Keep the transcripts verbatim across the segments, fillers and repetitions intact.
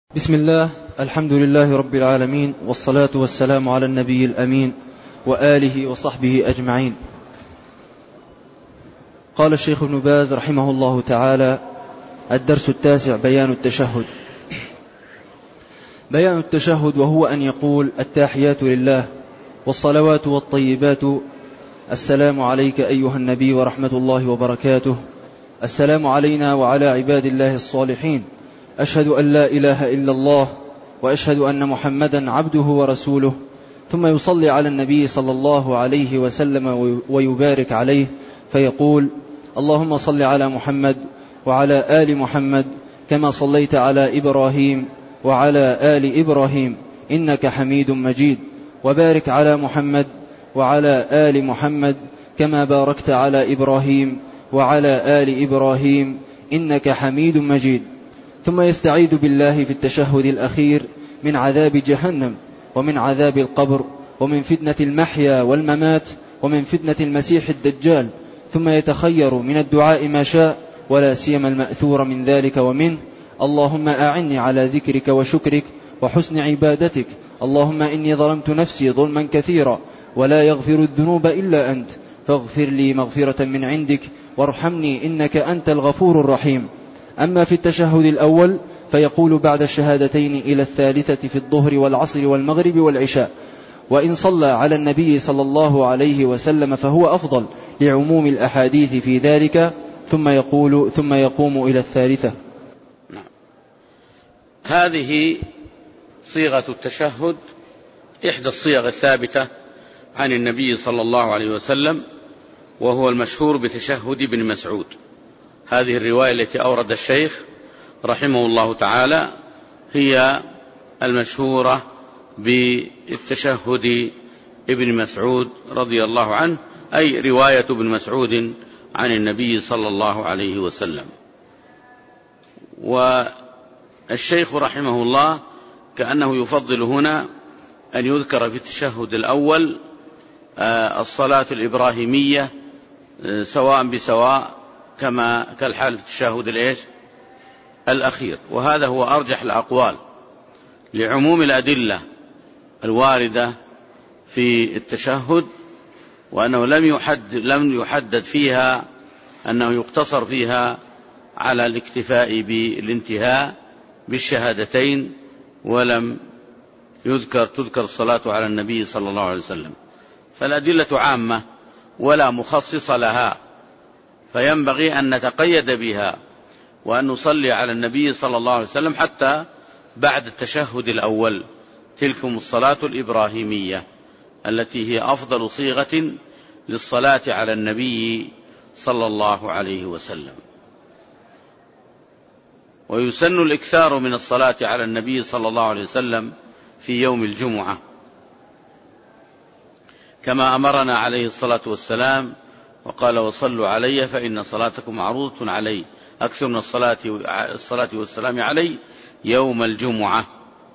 بسم الله، الحمد لله رب العالمين، والصلاة والسلام على النبي الأمين وآله وصحبه أجمعين. قال الشيخ ابن باز رحمه الله تعالى: الدرس التاسع: بيان التشهد. بيان التشهد وهو أن يقول: التحيات لله والصلوات والطيبات، السلام عليك أيها النبي ورحمة الله وبركاته، السلام علينا وعلى عباد الله الصالحين، أشهد أن لا إله إلا الله وأشهد أن محمدا عبده ورسوله. ثم يصلي على النبي صلى الله عليه وسلم ويبارك عليه فيقول: اللهم صل على محمد وعلى آل محمد كما صليت على إبراهيم وعلى آل إبراهيم إنك حميد مجيد، وبارك على محمد وعلى آل محمد كما باركت على إبراهيم وعلى آل إبراهيم إنك حميد مجيد. ثم يستعيذ بالله في التشهد الأخير من عذاب جهنم ومن عذاب القبر ومن فتنة المحيا والممات ومن فتنة المسيح الدجال. ثم يتخير من الدعاء ما شاء، ولا سيما المأثور من ذلك ومنه: اللهم أعني على ذكرك وشكرك وحسن عبادتك، اللهم إني ظلمت نفسي ظلما كثيرا ولا يغفر الذنوب إلا أنت، فاغفر لي مغفرة من عندك وارحمني إنك أنت الغفور الرحيم. أما في التشهد الأول فيقول بعد الشهادتين إلى الثالثة في الظهر والعصر والمغرب والعشاء، وإن صلى على النبي صلى الله عليه وسلم فهو أفضل لعموم الأحاديث في ذلك. ثم يقول ثم يقوم إلى الثالثة. هذه صيغة التشهد، إحدى الصيغ الثابتة عن النبي صلى الله عليه وسلم، وهو المشهور بتشهد ابن مسعود. هذه الرواية التي أورد الشيخ رحمه الله تعالى هي المشهورة بالتشهد ابن مسعود رضي الله عنه، أي رواية ابن مسعود عن النبي صلى الله عليه وسلم. والشيخ رحمه الله كأنه يفضل هنا أن يذكر في التشهد الأول الصلاة الإبراهيمية سواء بسواء، كما كالحال في التشهد الإيش الأخير. وهذا هو أرجح الأقوال لعموم الأدلة الواردة في التشهد، وأنه لم يحدد, لم يحدد فيها أنه يقتصر فيها على الاكتفاء بالانتهاء بالشهادتين، ولم يذكر تذكر الصلاة على النبي صلى الله عليه وسلم. فالأدلة عامة ولا مخصص لها، فينبغي أن نتقيد بها وأن نصلي على النبي صلى الله عليه وسلم حتى بعد التشهد الأول. تلكم الصلاة الإبراهيمية التي هي أفضل صيغة للصلاة على النبي صلى الله عليه وسلم. ويسن الإكثار من الصلاة على النبي صلى الله عليه وسلم في يوم الجمعة، كما أمرنا عليه الصلاة والسلام وقال: وصلوا علي فإن صلاتكم معروضة علي، أكثر من الصلاة, الصلاة والسلام علي يوم الجمعة.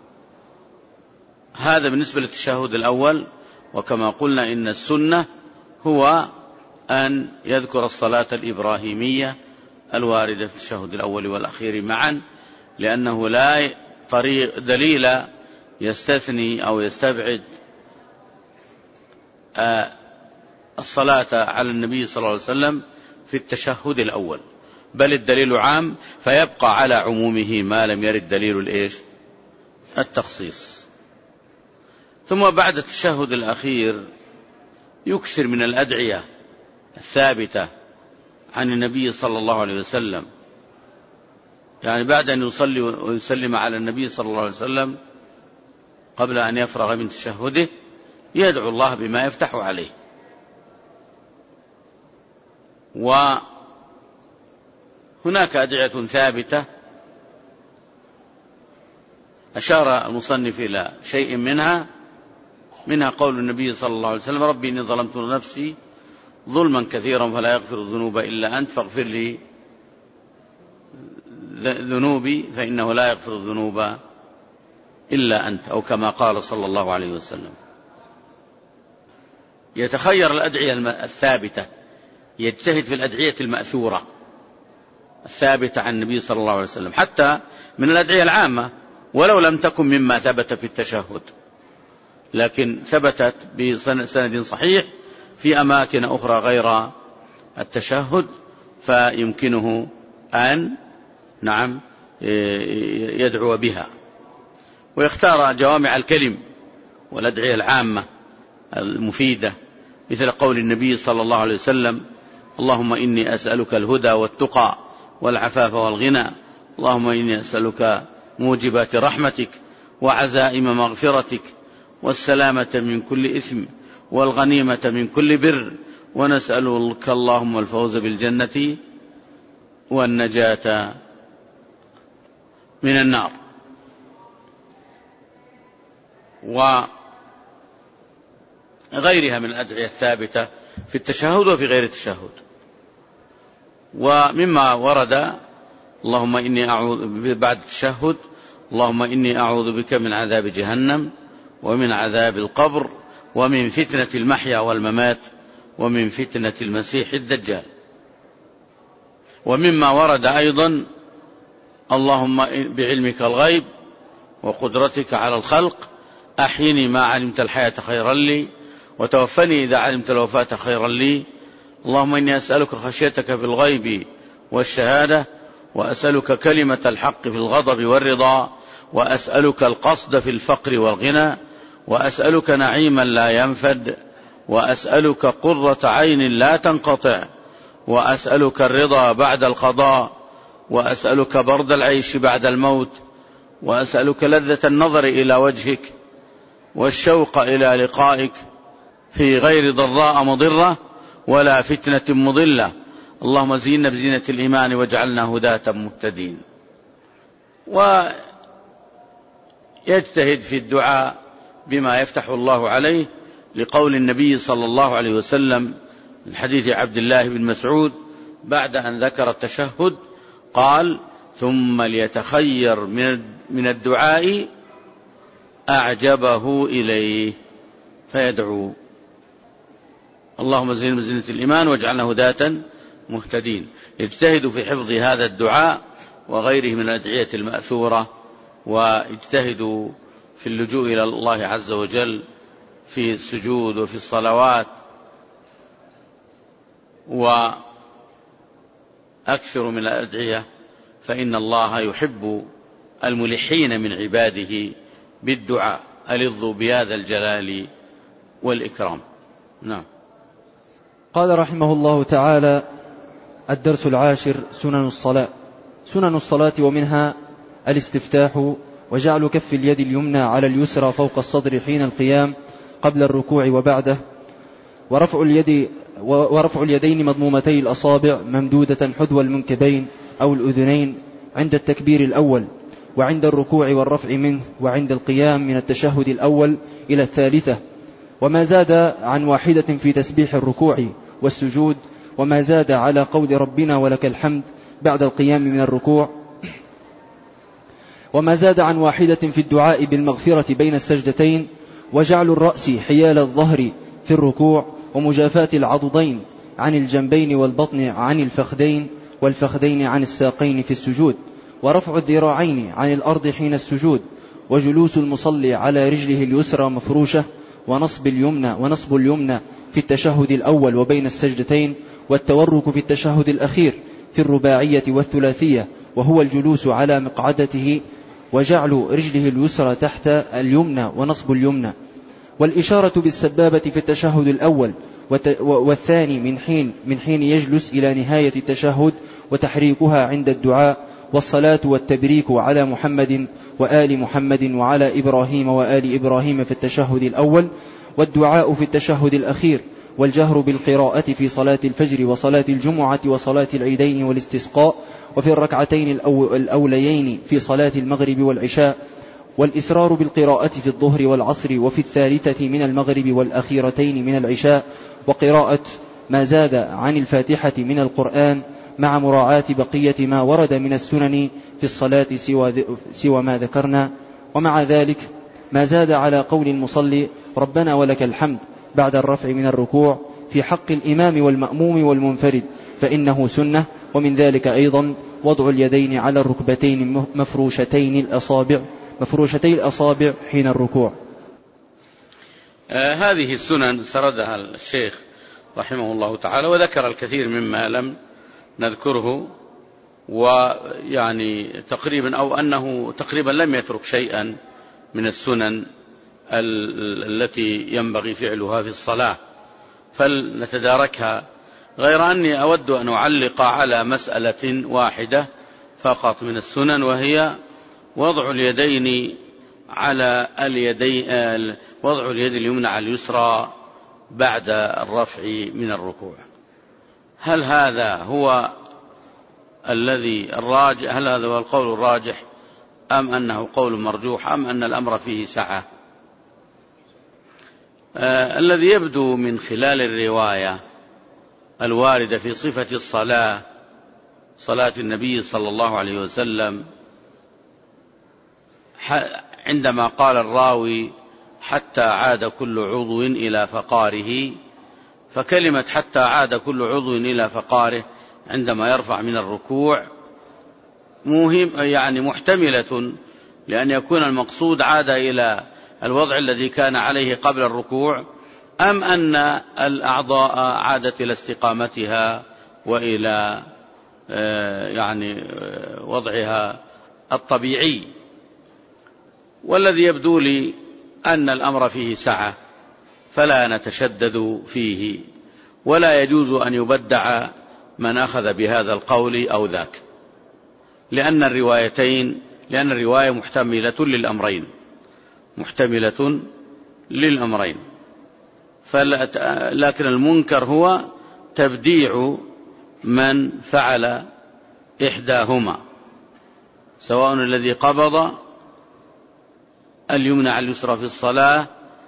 هذا بالنسبة للتشهد الأول. وكما قلنا إن السنة هو أن يذكر الصلاة الإبراهيمية الواردة في التشهد الأول والأخير معا، لأنه لا طريق دليل يستثني أو يستبعد الصلاة على النبي صلى الله عليه وسلم في التشهد الأول، بل الدليل عام فيبقى على عمومه ما لم يرد دليل الإيش التخصيص. ثم بعد التشهد الأخير يكثر من الأدعية الثابتة عن النبي صلى الله عليه وسلم، يعني بعد أن يصلي ويسلم على النبي صلى الله عليه وسلم قبل أن يفرغ من تشهده يدعو الله بما يفتح عليه. وهناك أدعية ثابتة أشار المصنف إلى شيء منها منها قول النبي صلى الله عليه وسلم: ربي إني ظلمت نفسي ظلما كثيرا فلا يغفر الذنوب إلا أنت فاغفر لي ذنوبي فإنه لا يغفر الذنوب إلا أنت، أو كما قال صلى الله عليه وسلم. يتخير الأدعية الثابتة، يجتهد في الأدعية المأثورة الثابتة عن النبي صلى الله عليه وسلم، حتى من الأدعية العامة: ولو لم تكن مما ثبت في التشهد، لكن ثبتت بسند صحيح في أماكن أخرى غير التشهد، فيمكنه أن نعم يدعو بها، ويختار جوامع الكلم والأدعية العامة المفيدة، مثل قول النبي صلى الله عليه وسلم: اللهم إني أسألك الهدى والتقى والعفاف والغنى، اللهم إني أسألك موجبات رحمتك وعزائم مغفرتك والسلامة من كل إثم والغنيمة من كل بر، ونسألك اللهم الفوز بالجنة والنجاة من النار. وغيرها من الأدعية الثابتة في التشهد وفي غير التشهد. ومما ورد: اللهم إني أعوذ بعد التشهد اللهم إني أعوذ بك من عذاب جهنم ومن عذاب القبر ومن فتنة المحيا والممات ومن فتنة المسيح الدجال. ومما ورد أيضا: اللهم بعلمك الغيب وقدرتك على الخلق أحيني ما علمت الحياة خيرا لي وتوفني إذا علمت الوفاة خيرا لي، اللهم إني أسألك خشيتك في الغيب والشهادة، وأسألك كلمة الحق في الغضب والرضا، وأسألك القصد في الفقر والغنى، وأسألك نعيما لا ينفد، وأسألك قرة عين لا تنقطع، وأسألك الرضا بعد القضاء، وأسألك برد العيش بعد الموت، وأسألك لذة النظر إلى وجهك والشوق إلى لقائك في غير ضراء مضرة ولا فتنة مضلة، اللهم زينا بزينة الإيمان واجعلنا هداة مهتدين. ويجتهد في الدعاء بما يفتح الله عليه، لقول النبي صلى الله عليه وسلم من حديث عبد الله بن مسعود بعد أن ذكر التشهد قال: ثم ليتخير من الدعاء أعجبه إليه فيدعو، اللهم زينا بزينة الإيمان واجعلنا هداة مهتدين. يجتهد في حفظ هذا الدعاء وغيره من الأدعية المأثورة، ويجتهد في اللجوء إلى الله عز وجل في السجود وفي الصلوات، وأكثر من الأدعية، فإن الله يحب الملحين من عباده بالدعاء، ألظوا بهذا الجلال والإكرام. نعم. قال رحمه الله تعالى: الدرس العاشر: سنن الصلاة. سنن الصلاة ومنها الاستفتاح، وجعل كف اليد اليمنى على اليسرى فوق الصدر حين القيام قبل الركوع وبعده، ورفع اليد ورفع اليدين مضمومتي الأصابع ممدودة حذو المنكبين أو الأذنين عند التكبير الأول وعند الركوع والرفع منه وعند القيام من التشهد الأول إلى الثالثة، وما زاد عن واحدة في تسبيح الركوع والسجود، وما زاد على قول ربنا ولك الحمد بعد القيام من الركوع، وما زاد عن واحدة في الدعاء بالمغفرة بين السجدتين، وجعل الرأس حيال الظهر في الركوع، ومجافاة العضدين عن الجنبين والبطن عن الفخذين والفخذين عن الساقين في السجود، ورفع الذراعين عن الأرض حين السجود، وجلوس المصلي على رجله اليسرى مفروشة، ونصب اليمنى ونصب اليمنى في التشهد الأول وبين السجدتين، والتورك في التشهد الأخير في الرباعية والثلاثية وهو الجلوس على مقعدته، وجعل رجله اليسرى تحت اليمنى ونصب اليمنى، والإشارة بالسبابة في التشهد الأول والثاني من حين, من حين يجلس إلى نهاية التشهد، وتحريكها عند الدعاء، والصلاة والتبريك على محمد وآل محمد وعلى إبراهيم وآل إبراهيم في التشهد الأول، والدعاء في التشهد الأخير، والجهر بالقراءة في صلاة الفجر وصلاة الجمعة وصلاة العيدين والاستسقاء، وفي الركعتين الأوليين في صلاة المغرب والعشاء، والإسرار بالقراءة في الظهر والعصر وفي الثالثة من المغرب والأخيرتين من العشاء، وقراءة ما زاد عن الفاتحة من القرآن مع مراعاة بقية ما ورد من السنن في الصلاة سوى, سوى ما ذكرنا، ومع ذلك ما زاد على قول المصلي ربنا ولك الحمد بعد الرفع من الركوع في حق الإمام والمأموم والمنفرد فإنه سنة. ومن ذلك أيضا وضع اليدين على الركبتين مفروشتين الأصابع مفروشتي الأصابع حين الركوع. آه هذه السنن سردها الشيخ رحمه الله تعالى، وذكر الكثير مما لم نذكره، ويعني تقريبا أو أنه تقريبا لم يترك شيئا من السنن التي ينبغي فعلها في الصلاة، فلنتداركها. غير أني أود أن أعلق على مسألة واحدة فقط من السنن، وهي وضع اليدين على اليدين، وضع اليد اليمنى على اليسرى بعد الرفع من الركوع. هل هذا هو الذي الراجح، هل هذا هو القول الراجح، أم أنه قول مرجوح، أم أن الأمر فيه سعة؟ آه الذي يبدو من خلال الرواية الواردة في صفة الصلاة، صلاة النبي صلى الله عليه وسلم، عندما قال الراوي حتى عاد كل عضو إلى فقاره، فكلمة حتى عاد كل عضو إلى فقاره عندما يرفع من الركوع مهم، يعني محتملة لأن يكون المقصود عاد إلى الوضع الذي كان عليه قبل الركوع، أم أن الأعضاء عادت إلى استقامتها وإلى يعني وضعها الطبيعي. والذي يبدو لي أن الأمر فيه سعة، فلا نتشدد فيه، ولا يجوز أن يبدع من أخذ بهذا القول أو ذاك، لأن الروايتين لأن الرواية محتملة للأمرين محتملة للأمرين لكن المنكر هو تبديع من فعل إحداهما، سواء الذي قبض اليمنى على اليسرى في الصلاة،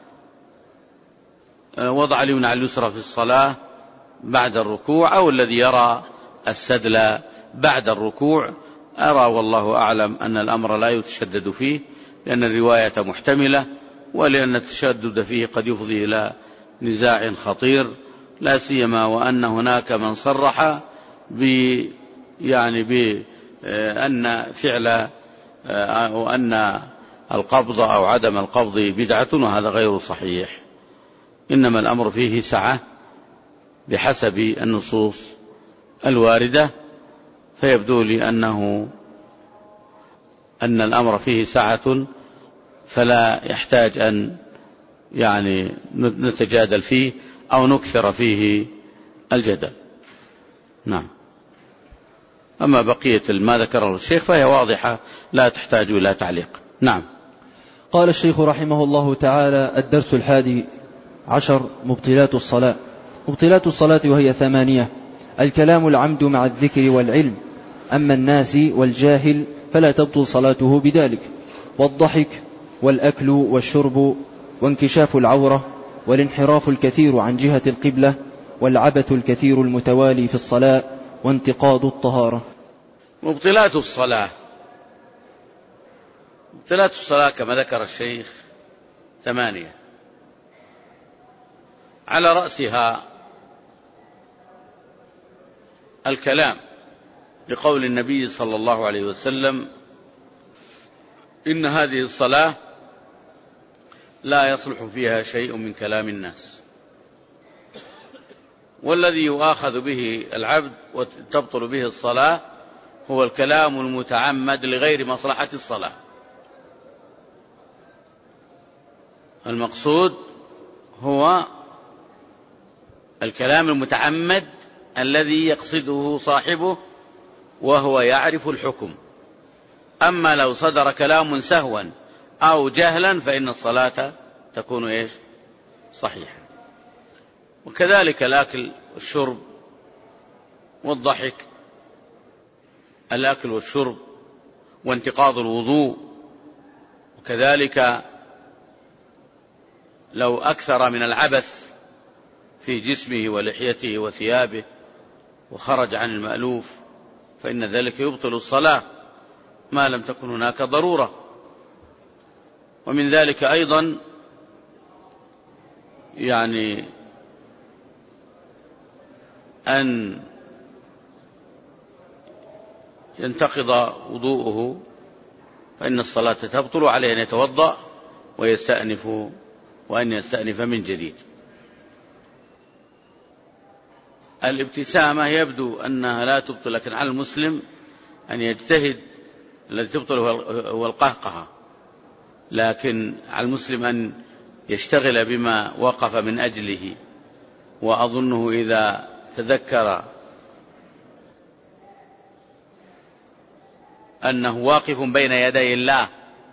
وضع اليمنى على اليسرى في الصلاة بعد الركوع، أو الذي يرى السدل بعد الركوع. أرى والله أعلم أن الأمر لا يتشدد فيه، لأن الرواية محتملة، ولأن التشدد فيه قد يفضي إلى نزاع خطير، لا سيما وأن هناك من صرح ب يعني بأن فعل وأن القبض أو عدم القبض بدعة، وهذا غير صحيح. إنما الأمر فيه سعة بحسب النصوص الواردة، فيبدو لي أنه أن الأمر فيه سعة، فلا يحتاج أن يعني نتجادل فيه أو نكثر فيه الجدل. نعم. أما بقية ما ذكره الشيخ فهي واضحة لا تحتاج إلى تعليق. نعم. قال الشيخ رحمه الله تعالى: الدرس الحادي عشر: مبطلات الصلاة. مبطلات الصلاة وهي ثمانية: الكلام العمد مع الذكر والعلم، أما الناسي والجاهل فلا تبطل صلاته بذلك، والضحك والأكل والشرب وانكشاف العورة والانحراف الكثير عن جهة القبلة والعبث الكثير المتوالي في الصلاة وانتقاض الطهارة. مبطلات الصلاة مبطلات الصلاة كما ذكر الشيخ ثمانية، على رأسها الكلام، لقول النبي صلى الله عليه وسلم: إن هذه الصلاة لا يصلح فيها شيء من كلام الناس. والذي يؤاخذ به العبد وتبطل به الصلاة هو الكلام المتعمد لغير مصلحة الصلاة. المقصود هو الكلام المتعمد الذي يقصده صاحبه وهو يعرف الحكم. أما لو صدر كلام سهوا أو جهلا فإن الصلاة تكون إيش؟ صحيحة. وكذلك الأكل والشرب والضحك، الأكل والشرب وانتقاض الوضوء، وكذلك لو أكثر من العبث في جسمه ولحيته وثيابه وخرج عن المألوف فإن ذلك يبطل الصلاة ما لم تكن هناك ضرورة. ومن ذلك أيضا يعني أن ينتقض وضوءه فإن الصلاة تبطل، عليه أن يتوضأ ويستأنف وأن يستأنف من جديد. الابتسامة يبدو أنها لا تبطل، لكن على المسلم أن يجتهد. الذي تبطل هو القهقهة، لكن على المسلم أن يشتغل بما وقف من أجله. وأظنه إذا تذكر أنه واقف بين يدي الله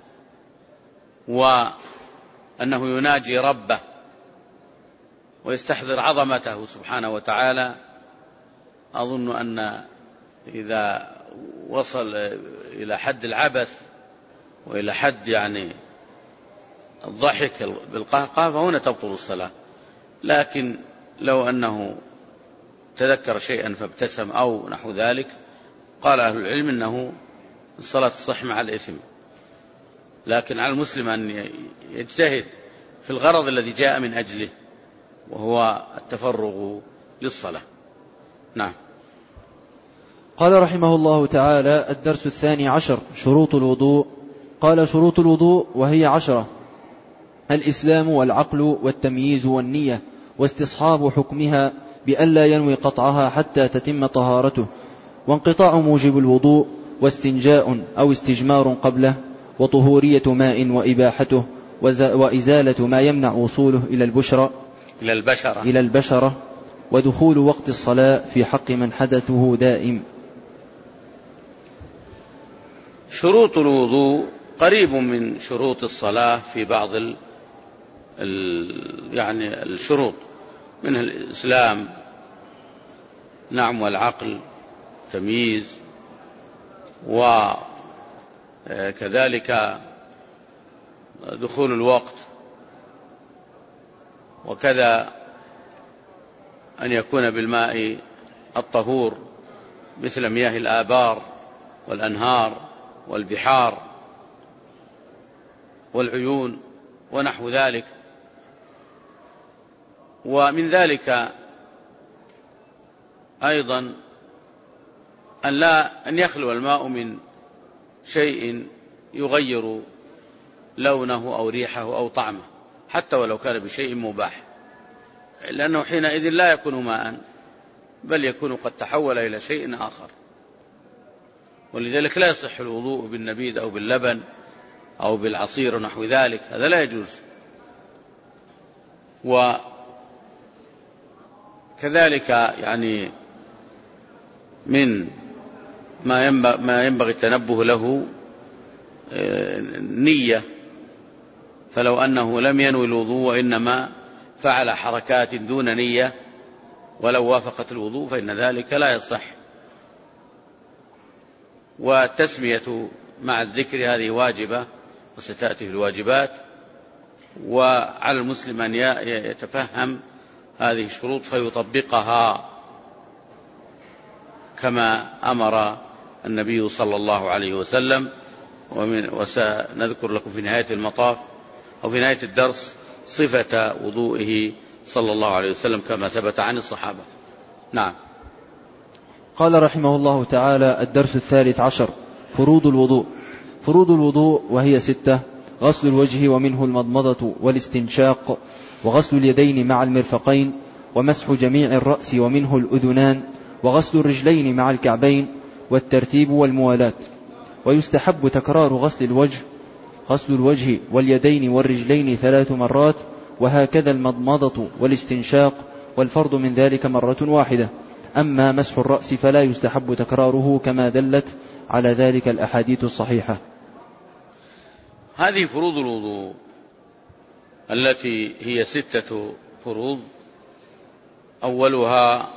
وأنه يناجي ربه ويستحضر عظمته سبحانه وتعالى، أظن أن إذا وصل إلى حد العبث وإلى حد يعني الضحك بالقهقه فهنا تبطل الصلاة. لكن لو أنه تذكر شيئا فابتسم أو نحو ذلك، قال أهل العلم أنه الصلاة تصح مع الإثم. لكن على المسلم أن يجتهد في الغرض الذي جاء من أجله، وهو التفرغ للصلاة. نعم. قال رحمه الله تعالى: الدرس الثاني عشر: شروط الوضوء. قال: شروط الوضوء وهي عشرة: الإسلام والعقل والتمييز والنية واستصحاب حكمها بألا ينوي قطعها حتى تتم طهارته، وانقطاع موجب الوضوء، واستنجاء أو استجمار قبله، وطهورية ماء وإباحته، وإزالة ما يمنع وصوله إلى البشرة إلى البشرة إلى البشرة ودخول وقت الصلاة في حق من حدثه دائم. شروط الوضوء قريب من شروط الصلاة في بعض ال ال يعني الشروط، منها الإسلام نعم، والعقل، تمييز، وكذلك دخول الوقت، وكذا أن يكون بالماء الطهور مثل مياه الآبار والأنهار والبحار والعيون ونحو ذلك. ومن ذلك أيضا أن لا أن يخلو الماء من شيء يغير لونه أو ريحه أو طعمه، حتى ولو كان بشيء مباح، لأنه حينئذ لا يكون ماء، بل يكون قد تحول إلى شيء آخر. ولذلك لا يصح الوضوء بالنبيذ أو باللبن أو بالعصير ونحو ذلك، هذا لا يجوز. وكذلك يعني من ما ينبغي, ما ينبغي التنبه له نية، فلو أنه لم ينوي الوضوء وإنما فعل حركات دون نية ولو وافقت الوضوء فإن ذلك لا يصح. والتسمية مع الذكر هذه واجبة وستأتي في الواجبات، وعلى المسلم أن يتفهم هذه الشروط فيطبقها كما أمر النبي صلى الله عليه وسلم. ومن وسنذكر لكم في نهاية المطاف أو في نهاية الدرس صفة وضوئه صلى الله عليه وسلم كما ثبت عن الصحابة. نعم. قال رحمه الله تعالى: الدرس الثالث عشر: فروض الوضوء. فروض الوضوء وهي ستة: غسل الوجه ومنه المضمضة والاستنشاق، وغسل اليدين مع المرفقين، ومسح جميع الرأس ومنه الأذنان، وغسل الرجلين مع الكعبين، والترتيب والموالاة. ويستحب تكرار غسل الوجه غسل الوجه واليدين والرجلين ثلاث مرات، وهكذا المضمضة والاستنشاق، والفرض من ذلك مرة واحدة. أما مسح الرأس فلا يستحب تكراره كما دلت على ذلك الأحاديث الصحيحة. هذه فروض الوضوء التي هي ستة فروض: أولها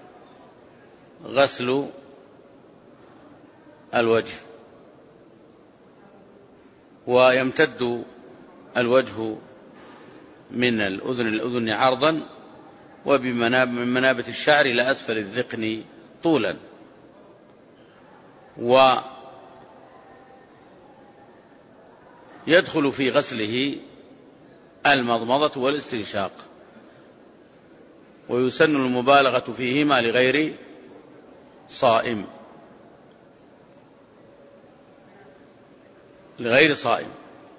غسل الوجه، ويمتد الوجه من الأذن الأذن عرضا، ومن منابة الشعر إلى أسفل الذقن طولا. ويدخل في غسله المضمضة والاستنشاق، ويسن المبالغة فيهما لغير صائم. لغير صائم.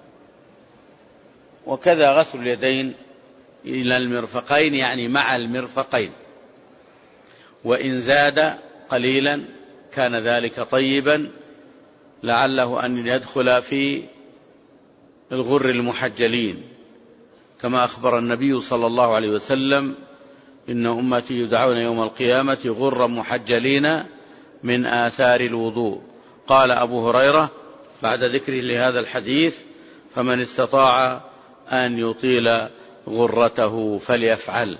وكذا غسل اليدين إلى المرفقين، يعني مع المرفقين، وإن زاد قليلا كان ذلك طيبا، لعله أن يدخل في الغر المحجلين، كما أخبر النبي صلى الله عليه وسلم: إن أمتي يدعون يوم القيامة غرا محجلين من آثار الوضوء. قال أبو هريرة بعد ذكره لهذا الحديث: فمن استطاع أن يطيل غرته فليفعل.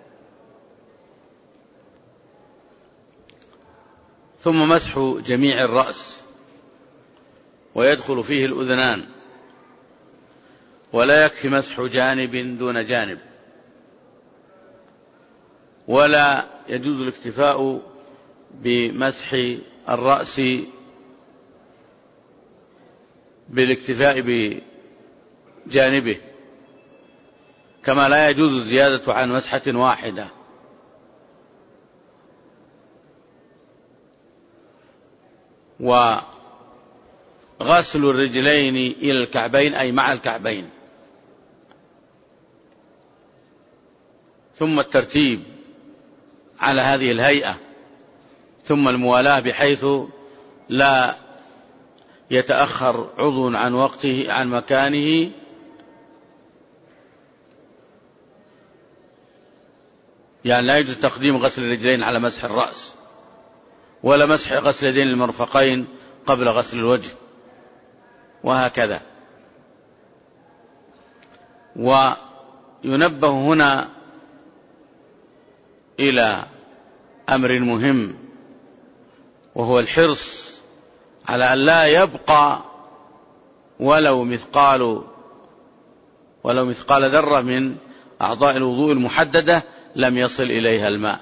ثم مسح جميع الرأس، ويدخل فيه الأذنان، ولا يكفي مسح جانب دون جانب، ولا يجوز الاكتفاء بمسح الرأس بالاكتفاء بجانبه، كما لا يجوز الزيادة عن مسحة واحدة. وغسل الرجلين إلى الكعبين أي مع الكعبين، ثم الترتيب على هذه الهيئة، ثم الموالاة بحيث لا يتأخر عضو عن وقته عن مكانه، يعني لا يجوز تقديم غسل الرجلين على مسح الرأس، ولا مسح غسل اليدين المرفقين قبل غسل الوجه، وهكذا. وينبه هنا إلى أمر مهم، وهو الحرص على أن لا يبقى ولو مثقال ولو مثقال ذرة من أعضاء الوضوء المحددة لم يصل إليها الماء.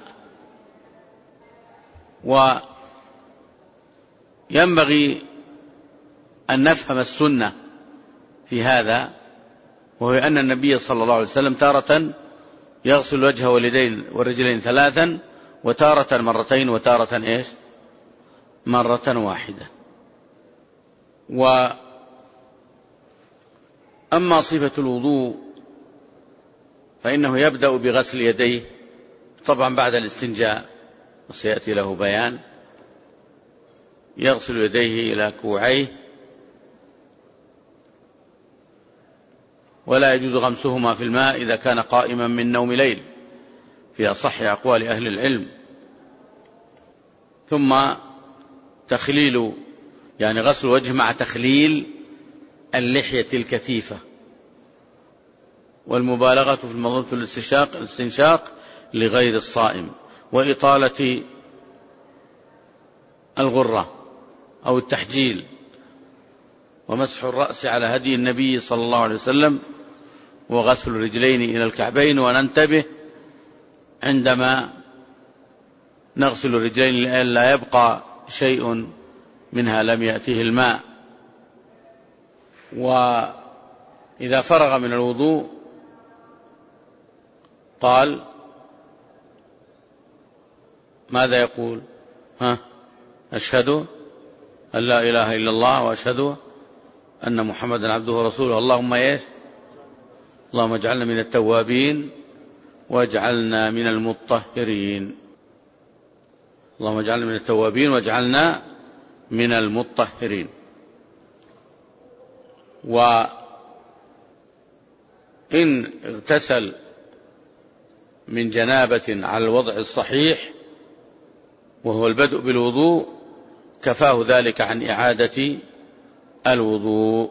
وينبغي أن نفهم السنة في هذا، وهو أن النبي صلى الله عليه وسلم تارة يغسل الوجه واليدين والرجلين ثلاثا، وتارة مرتين، وتارة إيش؟ مرة واحدة. وأما صفة الوضوء فإنه يبدأ بغسل يديه طبعا بعد الاستنجاء، وسيأتي له بيان. يغسل يديه إلى كوعيه، ولا يجوز غمسهما في الماء إذا كان قائما من نوم ليل، في أصح أقوال أهل العلم. ثم تخليل، يعني غسل الوجه مع تخليل اللحية الكثيفة، والمبالغة في المضمضة الاستنشاق الاستنشاق لغير الصائم، وإطالة الغرة أو التحجيل، ومسح الرأس على هدي النبي صلى الله عليه وسلم، وغسل الرجلين إلى الكعبين. وننتبه عندما نغسل الرجلين لئلا يبقى شيء منها لم يأتيه الماء. وإذا فرغ من الوضوء قال ماذا يقول؟ ها أشهد أن لا إله إلا الله وأشهد أن محمدا عبده ورسوله. اللهم إيه؟ اللهم اجعلنا من التوابين واجعلنا من المطهرين. اللهم اجعلنا من التوابين واجعلنا من المطهرين. وإن اغتسل من جنابة على الوضع الصحيح وهو البدء بالوضوء كفاه ذلك عن إعادة الوضوء.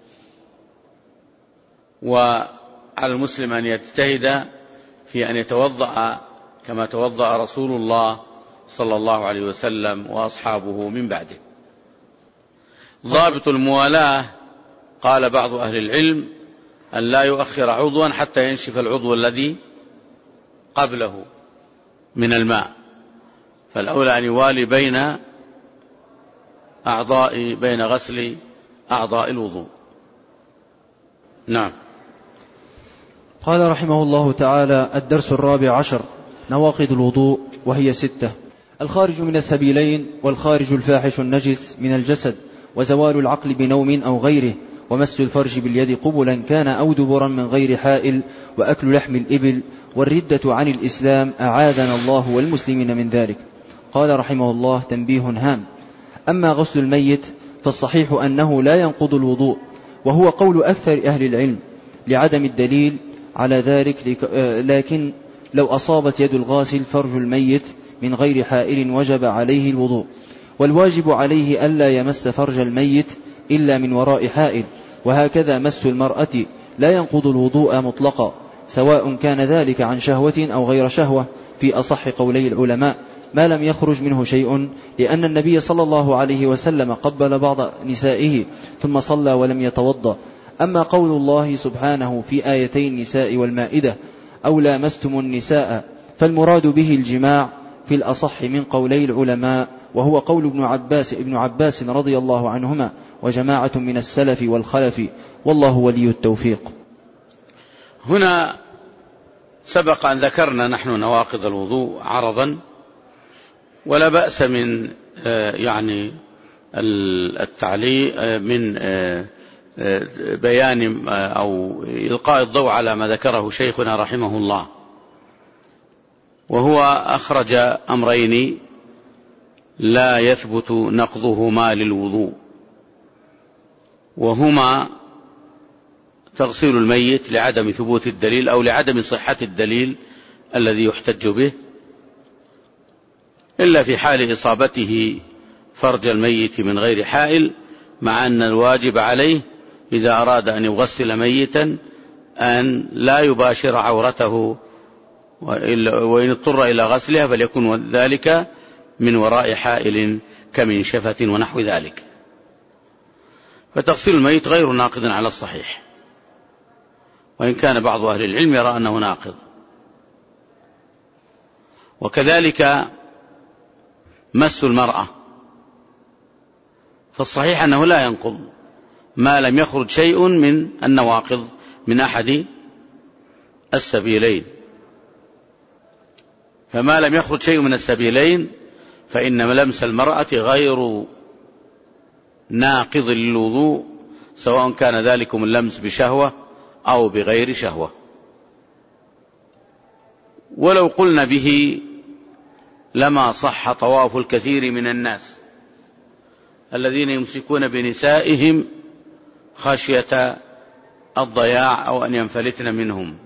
وعلى المسلم أن يجتهد في أن يتوضأ كما توضأ رسول الله صلى الله عليه وسلم وأصحابه من بعده. ضابط الموالاة قال بعض أهل العلم أن لا يؤخر عضوا حتى ينشف العضو الذي قبله من الماء، فالأولى أن يوالي بين أعضاء بين غسل أعضاء الوضوء. نعم. قال رحمه الله تعالى: الدرس الرابع عشر: نواقض الوضوء، وهي ستة: الخارج من السبيلين، والخارج الفاحش النجس من الجسد، وزوال العقل بنوم أو غيره، ومس الفرج باليد قبلا كان أو دبرا من غير حائل، وأكل لحم الإبل، والردة عن الإسلام أعاذنا الله والمسلمين من ذلك. قال رحمه الله: تنبيه هام. أما غسل الميت فالصحيح أنه لا ينقض الوضوء، وهو قول أكثر أهل العلم لعدم الدليل على ذلك، لكن لو أصابت يد الغاسل فرج الميت من غير حائل وجب عليه الوضوء، والواجب عليه ألا يمس فرج الميت إلا من وراء حائل، وهكذا مس المرأة لا ينقض الوضوء مطلقا، سواء كان ذلك عن شهوة أو غير شهوة في أصح قولي العلماء، ما لم يخرج منه شيء، لأن النبي صلى الله عليه وسلم قبل بعض نسائه ثم صلى ولم يتوضأ. أما قول الله سبحانه في آيتي النساء والمائدة: أو لامستم النساء، فالمراد به الجماع في الأصح من قولي العلماء، وهو قول ابن عباس, ابن عباس رضي الله عنهما وجماعة من السلف والخلف، والله ولي التوفيق. هنا سبق أن ذكرنا نحن نواقض الوضوء عرضا، ولا بأس من يعني التعليق من بيان أو إلقاء الضوء على ما ذكره شيخنا رحمه الله. وهو أخرج أمرين لا يثبت نقضهما للوضوء، وهما تغسيل الميت لعدم ثبوت الدليل أو لعدم صحة الدليل الذي يحتج به، إلا في حال إصابته فرج الميت من غير حائل، مع أن الواجب عليه إذا أراد أن يغسل ميتا أن لا يباشر عورته، وإن اضطر إلى غسلها فليكن ذلك من وراء حائل كمنشفة ونحو ذلك. فتغسيل الميت غير ناقض على الصحيح، وإن كان بعض أهل العلم يرى أنه ناقض. وكذلك مس المرأة، فالصحيح أنه لا ينقض ما لم يخرج شيء من النواقض من أحد السبيلين. فما لم يخرج شيء من السبيلين فإن لمس المرأة غير ناقض للوضوء، سواء كان ذلكم اللمس بشهوة أو بغير شهوة. ولو قلنا به لما صح طواف الكثير من الناس الذين يمسكون بنسائهم خشية الضياع أو أن ينفلتن منهم،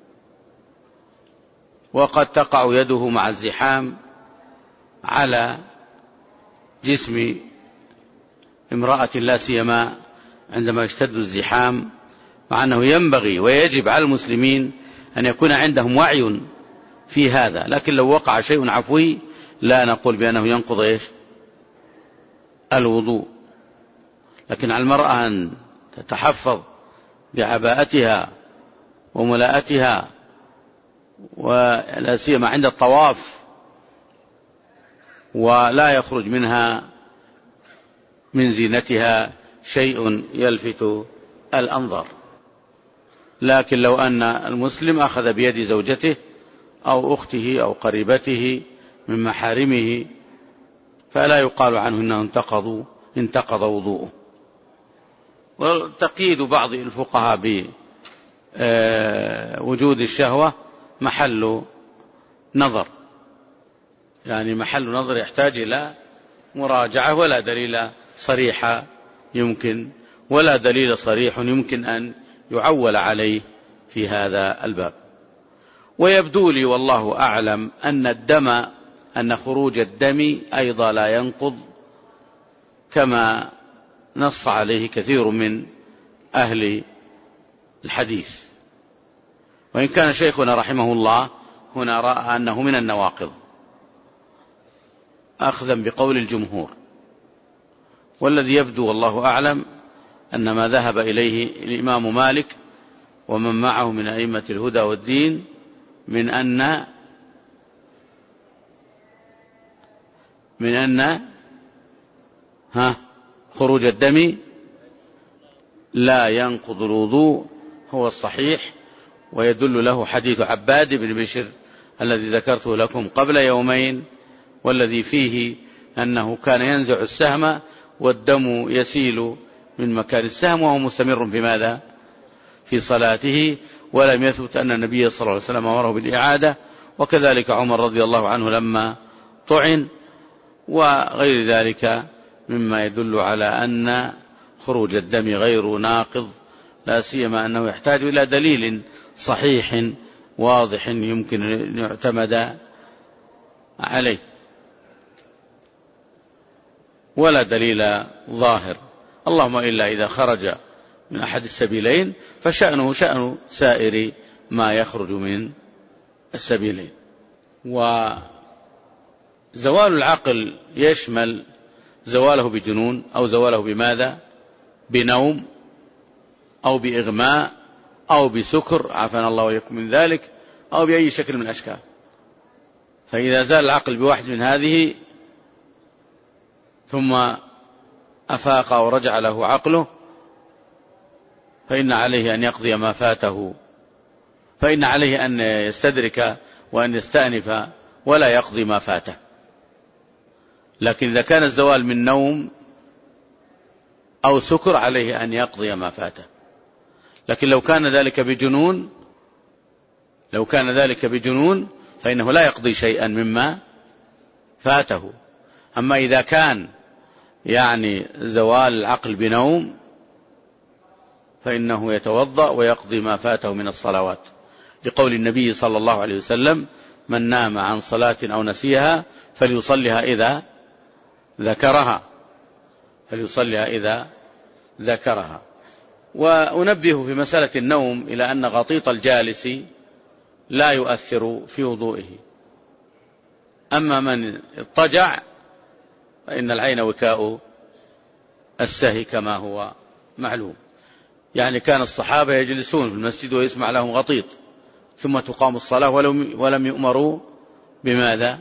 وقد تقع يده مع الزحام على جسم امرأة لا سيما عندما يشتد الزحام، مع أنه ينبغي ويجب على المسلمين أن يكون عندهم وعي في هذا. لكن لو وقع شيء عفوي لا نقول بأنه ينقض إيش الوضوء، لكن على المرأة أن تتحفظ بعباءتها وملاءتها، ولا سيما عند الطواف، ولا يخرج منها من زينتها شيء يلفت الأنظر. لكن لو أن المسلم أخذ بيد زوجته أو أخته أو قريبته من محارمه فلا يقال عنه إنه انتقض انتقض وضوءه. وتقييد بعض الفقهاء بوجود الشهوة محل نظر، يعني محل نظر يحتاج إلى مراجعة، ولا دليل صريح يمكن ولا دليل صريح يمكن أن يعول عليه في هذا الباب. ويبدو لي والله أعلم أن الدم أن خروج الدم أيضا لا ينقض، كما نص عليه كثير من أهل الحديث، وإن كان شيخنا رحمه الله هنا رأى أنه من النواقض أخذا بقول الجمهور. والذي يبدو والله أعلم أن ما ذهب إليه الإمام مالك ومن معه من أئمة الهدى والدين من أن من أن ها خروج الدم لا ينقض الوضوء هو الصحيح، ويدل له حديث عباد بن بشر الذي ذكرته لكم قبل يومين، والذي فيه أنه كان ينزع السهم والدم يسيل من مكان السهم وهو مستمر في ماذا؟ في صلاته، ولم يثبت أن النبي صلى الله عليه وسلم أمره بالإعادة. وكذلك عمر رضي الله عنه لما طعن، وغير ذلك مما يدل على أن خروج الدم غير ناقض، لا سيما أنه يحتاج إلى دليل صحيح واضح يمكن أن يعتمد عليه، ولا دليل ظاهر، اللهم إلا إذا خرج من أحد السبيلين فشأنه شأن سائر ما يخرج من السبيلين. وزوال العقل يشمل زواله بجنون أو زواله بماذا؟ بنوم أو بإغماء أو بسكر، عافانا الله وإياكم من ذلك، أو بأي شكل من الأشكال. فإذا زال العقل بواحد من هذه ثم أفاق ورجع له عقله فإن عليه أن يقضي ما فاته، فإن عليه أن يستدرك وأن يستأنف ولا يقضي ما فاته. لكن إذا كان الزوال من نوم أو سكر عليه أن يقضي ما فاته. لكن لو كان ذلك بجنون لو كان ذلك بجنون فإنه لا يقضي شيئا مما فاته. أما إذا كان يعني زوال العقل بنوم فإنه يتوضأ ويقضي ما فاته من الصلوات، لقول النبي صلى الله عليه وسلم: من نام عن صلاة أو نسيها فليصلها إذا ذكرها فليصلها إذا ذكرها. وأنبه في مسألة النوم إلى أن غطيط الجالس لا يؤثر في وضوئه، أما من اضطجع فإن العين وكاء السهي كما هو معلوم. يعني كان الصحابة يجلسون في المسجد ويسمع لهم غطيط، ثم تقام الصلاة ولم يؤمروا بماذا؟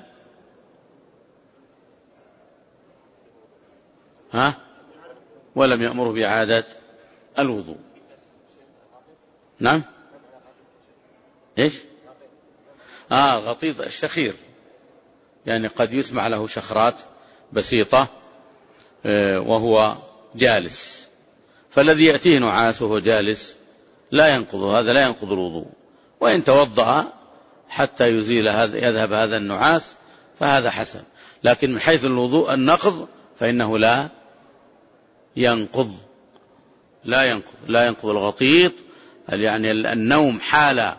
ها؟ ولم يأمروا بإعادة الوضوء. نعم. إيش؟ آه غطيط الشخير، يعني قد يسمع له شخرات بسيطة وهو جالس، فالذي يأتيه نعاس وهو جالس لا ينقض هذا لا ينقض الوضوء، وإن توضأ حتى يزيل هذا يذهب هذا النعاس فهذا حسن. لكن من حيث الوضوء النقض فإنه لا ينقض لا ينقض لا ينقض الغطيط، يعني النوم حال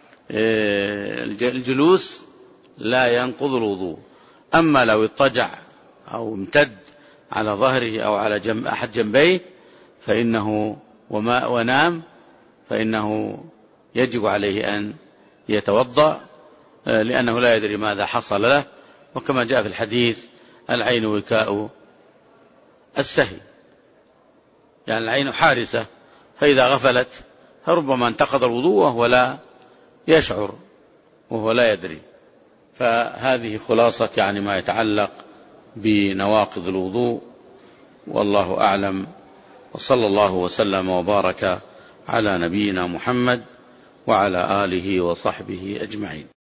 الجلوس لا ينقض الوضوء. أما لو اضطجع أو امتد على ظهره أو على جنب أحد جنبيه فإنه وما ونام فإنه يجب عليه أن يتوضأ، لأنه لا يدري ماذا حصل له، وكما جاء في الحديث: العين وكاء السهي، يعني العين حارسة، فإذا غفلت فربما انتقض الوضوء وهو لا يشعر وهو لا يدري. فهذه خلاصة يعني ما يتعلق بنواقض الوضوء، والله أعلم، وصلى الله وسلم وبارك على نبينا محمد وعلى آله وصحبه أجمعين.